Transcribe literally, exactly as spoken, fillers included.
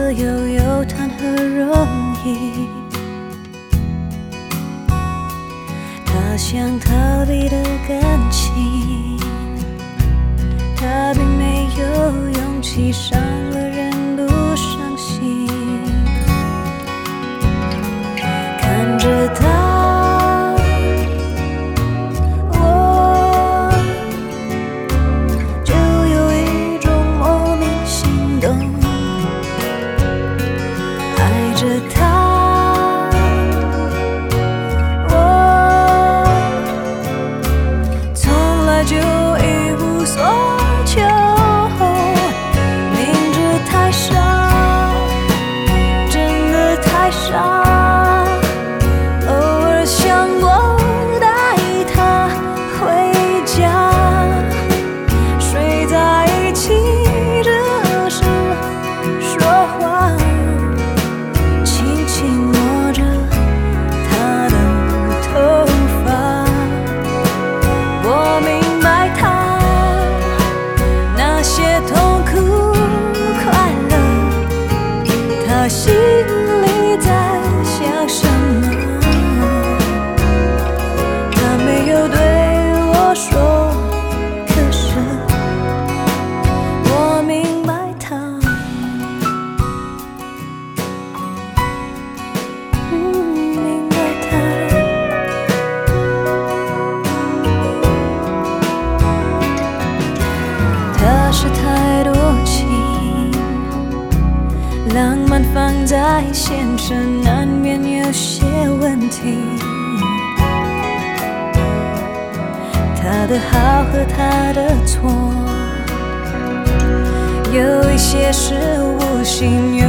自由又谈何容易？他想逃避的感情，他并没有勇气，伤了人不伤心。看着他，我就有一种莫名心动。爱着他，我从来就一无所求。明知太傻，真的太傻。他心里在想什么？他没有对我说，可是我明白他，嗯，明白他。他是太多情，浪漫放在现实，难免有些问题。他的好和他的错，有一些是无心，